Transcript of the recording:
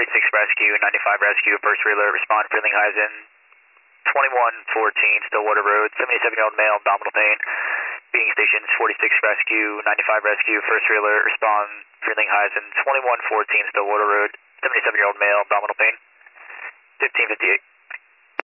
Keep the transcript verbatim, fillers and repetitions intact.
forty-six rescue, ninety-five rescue, first alert, respond, feeling highs in twenty-one fourteen, Stillwater Road, seventy-seven-year-old male, abdominal pain. Being stations, forty-six rescue, ninety-five rescue, first alert, respond, feeling highs in twenty-one fourteen, Stillwater Road, seventy-seven-year-old male, abdominal pain. fifteen fifty-eight.